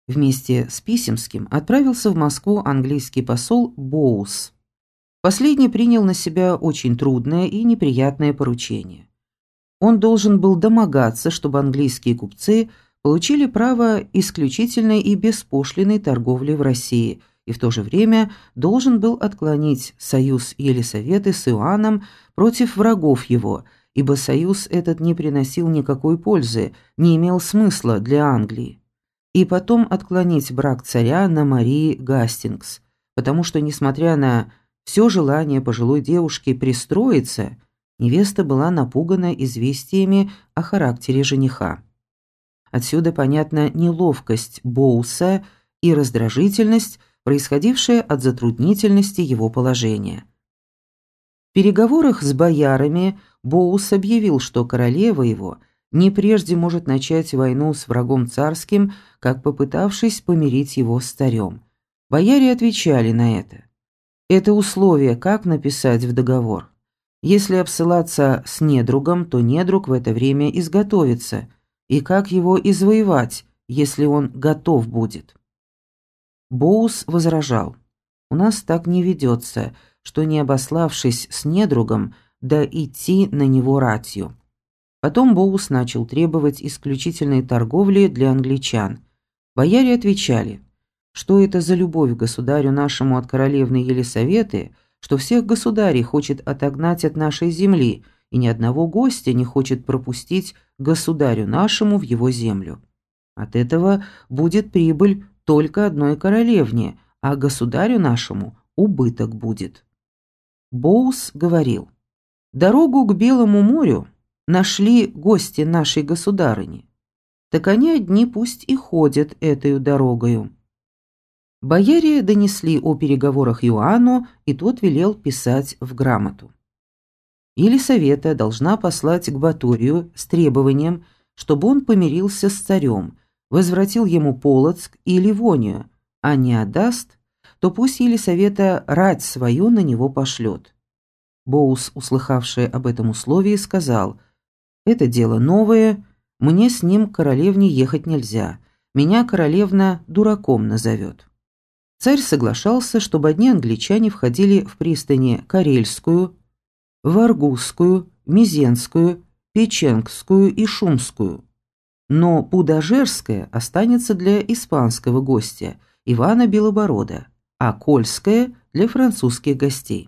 Вместе с Писемским отправился в Москву английский посол Боус. Последний принял на себя очень трудное и неприятное поручение. Он должен был домогаться, чтобы английские купцы получили право исключительной и беспошлинной торговли в России, и в то же время должен был отклонить союз Елисаветы с Иоанном против врагов его, ибо союз этот не приносил никакой пользы, не имел смысла для Англии. И потом отклонить брак царя на Марии Гастингс, потому что, несмотря на все желание пожилой девушки пристроиться, невеста была напугана известиями о характере жениха. Отсюда понятна неловкость Боуса и раздражительность, происходившая от затруднительности его положения. В переговорах с боярами Боус объявил, что королева его не прежде может начать войну с врагом царским, как попытавшись помирить его с царем. Бояре отвечали на это. Это условие как написать в договор? Если обсылаться с недругом, то недруг в это время изготовится. И как его извоевать, если он готов будет? Боус возражал. У нас так не ведется, что не обославшись с недругом, да идти на него ратью. Потом Боус начал требовать исключительной торговли для англичан. Бояре отвечали, что это за любовь к государю нашему от королевны Елисаветы, что всех государей хочет отогнать от нашей земли, и ни одного гостя не хочет пропустить государю нашему в его землю. От этого будет прибыль только одной королевне, а государю нашему убыток будет. Боус говорил, дорогу к Белому морю нашли гости нашей государыни, так они одни пусть и ходят этой дорогою. Бояре донесли о переговорах Иоанну, и тот велел писать в грамоту. Елисавета должна послать к Баторию с требованием, чтобы он помирился с царем, возвратил ему Полоцк и Ливонию, а не отдаст, то пусть Елисавета рать свою на него пошлет. Боус, услыхавший об этом условии, сказал, «Это дело новое, мне с ним к королевне ехать нельзя, меня королевна дураком назовет». Царь соглашался, чтобы одни англичане входили в пристани Карельскую, Варгузскую, Мизенскую, Печенгскую и Шумскую. Но Пудожерская останется для испанского гостя, Ивана Белоборода, а Кольская – для французских гостей.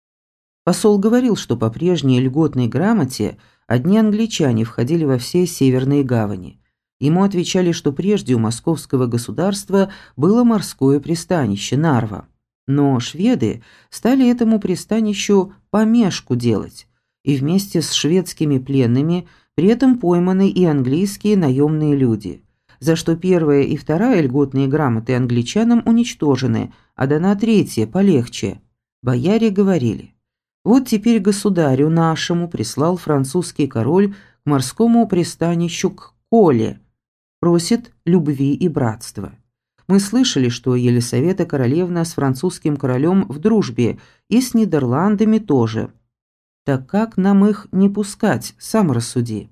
Посол говорил, что по прежней льготной грамоте одни англичане входили во все северные гавани. Ему отвечали, что прежде у московского государства было морское пристанище Нарва. Но шведы стали этому пристанищу помешку делать, и вместе с шведскими пленными при этом пойманы и английские наемные люди, за что первая и вторая льготные грамоты англичанам уничтожены, а дана третья, полегче. Бояре говорили, вот теперь государю нашему прислал французский король к морскому пристанищу к Коле, просит любви и братства. Мы слышали, что Елисавета королевна с французским королем в дружбе и с Нидерландами тоже. Так как нам их не пускать, сам рассуди.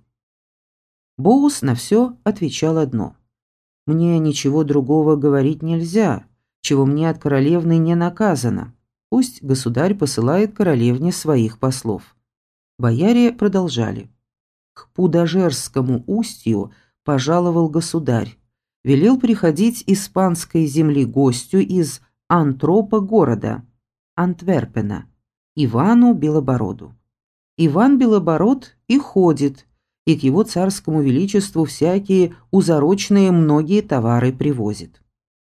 Боус на все отвечал одно. Мне ничего другого говорить нельзя, чего мне от королевны не наказано. Пусть государь посылает королевне своих послов. Бояре продолжали. К Пудожерскому устью пожаловал государь, велел приходить испанской земли гостю из Антропа города, Антверпена, Ивану Белобороду. Иван Белобород и ходит, и к его царскому величеству всякие узорочные многие товары привозит.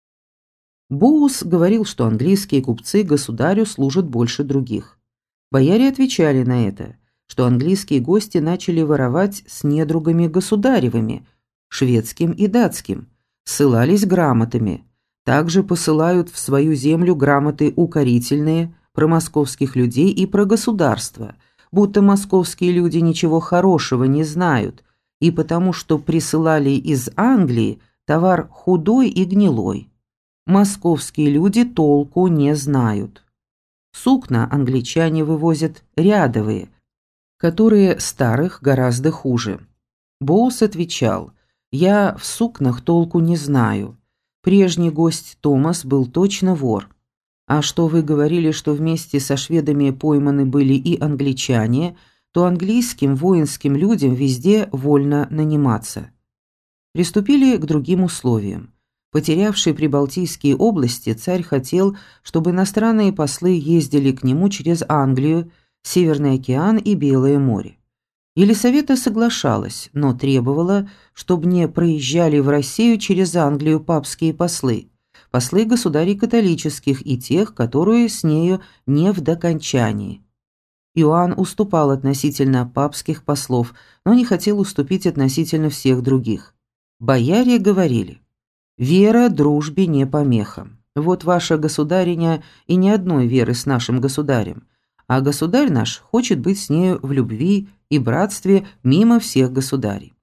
Боус говорил, что английские купцы государю служат больше других. Бояре отвечали на это, что английские гости начали воровать с недругами государевыми, шведским и датским, ссылались грамотами, также посылают в свою землю грамоты укорительные про московских людей и про государство, будто московские люди ничего хорошего не знают, и потому что присылали из Англии товар худой и гнилой. Московские люди толку не знают. Сукна англичане вывозят рядовые, которые старых гораздо хуже. Боус отвечал, я в сукнах толку не знаю. Прежний гость Томас был точно вор. А что вы говорили, что вместе со шведами пойманы были и англичане, то английским воинским людям везде вольно наниматься. Приступили к другим условиям. Потерявший Прибалтийские области, царь хотел, чтобы иностранные послы ездили к нему через Англию, Северный океан и Белое море. Елисавета соглашалась, но требовала, чтобы не проезжали в Россию через Англию папские послы, послы государей католических и тех, которые с нею не в докончании. Иоанн уступал относительно папских послов, но не хотел уступить относительно всех других. Бояре говорили: «Вера дружбе не помеха. Вот ваша государиня и ни одной веры с нашим государем, а государь наш хочет быть с нею в любви и братстве мимо всех государей».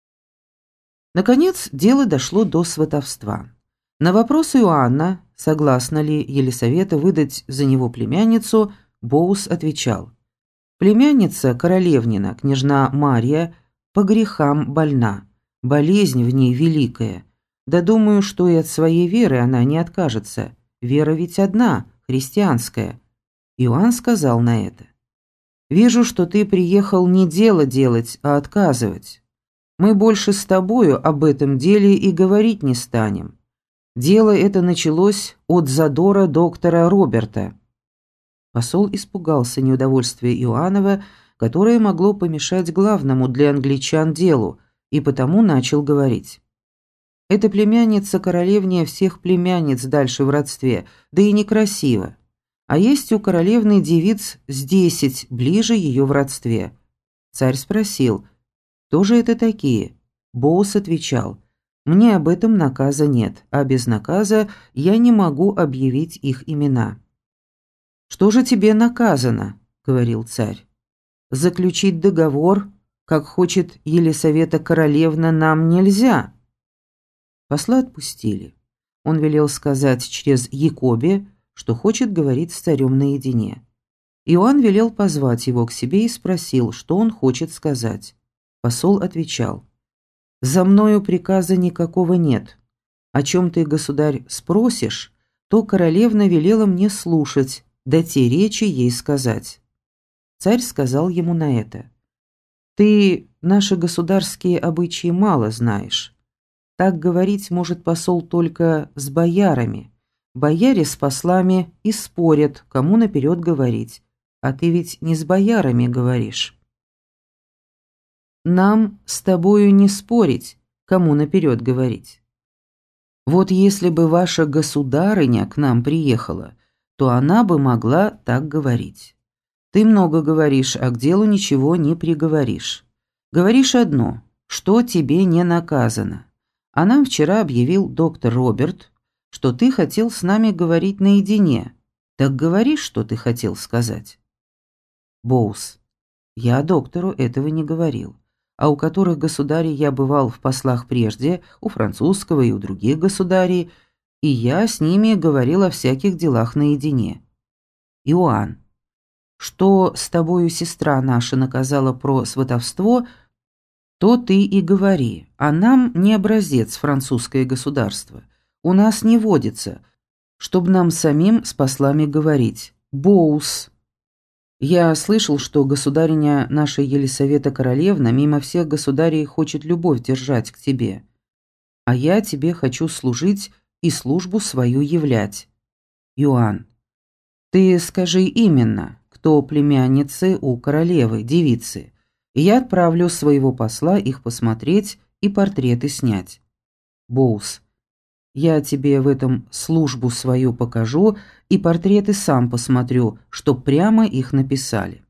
Наконец, дело дошло до сватовства. На вопрос Иоанна, согласна ли Елисавета выдать за него племянницу, Боус отвечал: «Племянница королевнина, княжна Мария, по грехам больна, болезнь в ней великая. Да думаю, что и от своей веры она не откажется. Вера ведь одна, христианская». Иоанн сказал на это: «Вижу, что ты приехал не дело делать, а отказывать. Мы больше с тобою об этом деле и говорить не станем. Дело это началось от задора доктора Роберта». Посол испугался неудовольствия Иоаннова, которое могло помешать главному для англичан делу, и потому начал говорить: «Эта племянница королевнее всех племянниц дальше в родстве, да и некрасиво. А есть у королевны девиц с 10 ближе ее в родстве». Царь спросил: «Кто же это такие?» Боус отвечал: «Мне об этом наказа нет, а без наказа я не могу объявить их имена». «Что же тебе наказано?» — говорил царь. «Заключить договор, как хочет Елисавета королевна, нам нельзя». Посла отпустили. Он велел сказать через Якобе, что хочет говорить с царем наедине. Иоанн велел позвать его к себе и спросил, что он хочет сказать. Посол отвечал: «За мною приказа никакого нет. О чем ты, государь, спросишь, то королевна велела мне слушать, да те речи ей сказать». Царь сказал ему на это: «Ты наши государские обычаи мало знаешь. Так говорить может посол только с боярами. Бояре с послами и спорят, кому наперед говорить. А ты ведь не с боярами говоришь». «Нам с тобою не спорить, кому наперед говорить. Вот если бы ваша государыня к нам приехала, то она бы могла так говорить. Ты много говоришь, а к делу ничего не приговоришь. Говоришь одно, что тебе не наказано. А нам вчера объявил доктор Роберт, что ты хотел с нами говорить наедине. Так говори, что ты хотел сказать». Боус: «Я доктору этого не говорил. А у которых государей я бывал в послах прежде, у французского и у других государей, и я с ними говорил о всяких делах наедине». Иоанн: «Что с тобою сестра наша наказала про сватовство, то ты и говори, а нам не образец французское государство. У нас не водится, чтобы нам самим с послами говорить. Боус: я слышал, что государиня наша Елисавета королевна мимо всех государей хочет любовь держать к тебе. А я тебе хочу служить и службу свою являть». Иоанн: «Ты скажи именно, кто племянницы у королевы, девицы, и я отправлю своего посла их посмотреть и портреты снять». Боус: «Я тебе в этом службу свою покажу и портреты сам посмотрю, чтоб прямо их написали».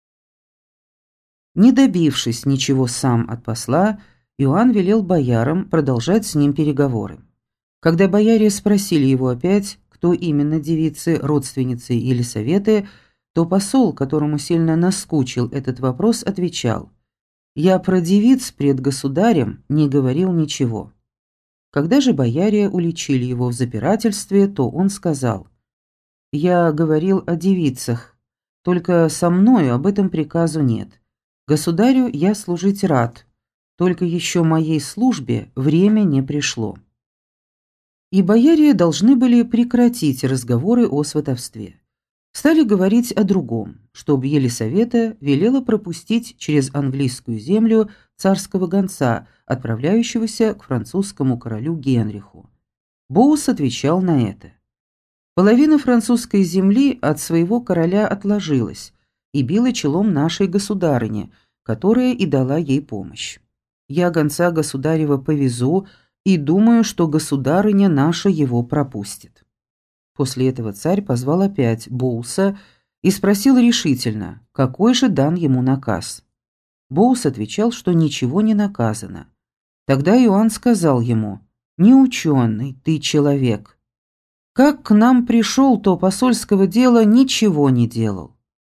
Не добившись ничего сам от посла, Иоанн велел боярам продолжать с ним переговоры. Когда бояре спросили его опять, кто именно девицы, родственницы Елисаветы, то посол, которому сильно наскучил этот вопрос, отвечал: «Я про девиц пред государем не говорил ничего». Когда же бояре уличили его в запирательстве, то он сказал: «Я говорил о девицах, только со мною об этом приказу нет. Государю я служить рад, только еще моей службе время не пришло». и бояре должны были прекратить разговоры о сватовстве. Стали говорить о другом, чтобы Елисавета велела пропустить через английскую землю царского гонца, отправляющегося к французскому королю Генриху. Боус отвечал на это. Половина французской земли от своего короля отложилась и била челом нашей государыне, которая и дала ей помощь. Я гонца государева повезу и думаю, что государыня наша его пропустит. После этого царь позвал опять Боуса и спросил решительно, какой же дан ему наказ. Боус отвечал, что ничего не наказано. Тогда Иоанн сказал ему: «Неученый ты человек. Как к нам пришел, то посольского дела ничего не делал.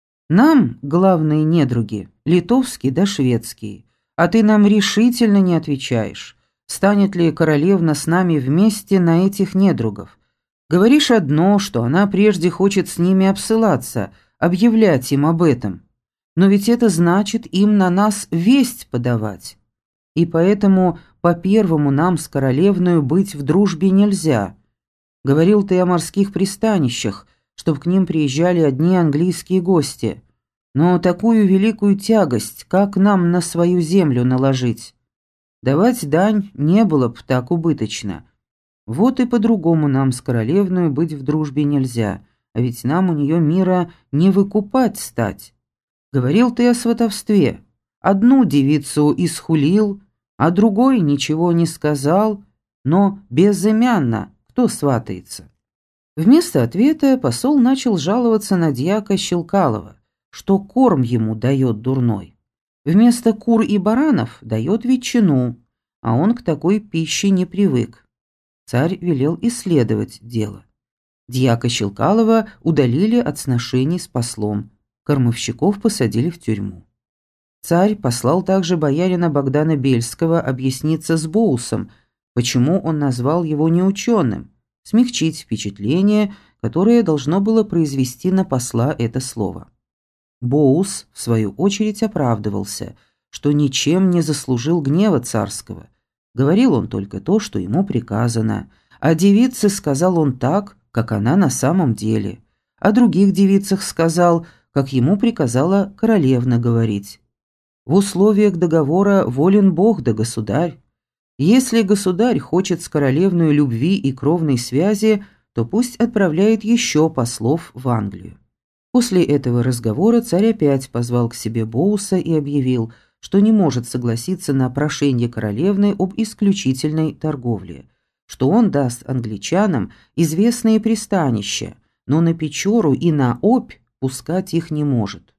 Нам главные недруги, литовские да шведские, а ты нам решительно не отвечаешь, станет ли королевна с нами вместе на этих недругов. Говоришь одно, что она прежде хочет с ними обсылаться, объявлять им об этом. Но ведь это значит им на нас весть подавать. И поэтому по-первому нам с королевною быть в дружбе нельзя. Говорил ты о морских пристанищах, чтоб к ним приезжали одни английские гости. Но такую великую тягость, как нам на свою землю наложить? Давать дань не было б так убыточно. Вот и по-другому нам с королевною быть в дружбе нельзя, а ведь нам у нее мира не выкупать стать. Говорил ты о сватовстве. Одну девицу исхулил, а другой ничего не сказал, но безымянно кто сватается. Вместо ответа посол начал жаловаться на дьяка Щелкалова, что корм ему дает дурной. Вместо кур и баранов дает ветчину, а он к такой пище не привык. Царь велел исследовать дело. Дьяка Щелкалова удалили от сношений с послом, кормовщиков посадили в тюрьму. Царь послал также боярина Богдана Бельского объясниться с Боусом, почему он назвал его неученым, смягчить впечатление, которое должно было произвести на посла это слово. Боус, в свою очередь, оправдывался, что ничем не заслужил гнева царского. Говорил он только то, что ему приказано, а девице сказал он так, как она на самом деле, о других девицах сказал, как ему приказала королевна говорить. В условиях договора волен Бог да государь. Если государь хочет с королевной любви и кровной связи, то пусть отправляет еще послов в Англию. После этого разговора царь опять позвал к себе Боуса и объявил, что не может согласиться на прошение королевны об исключительной торговле, что он даст англичанам известные пристанища, но на Печору и на Обь пускать их не может.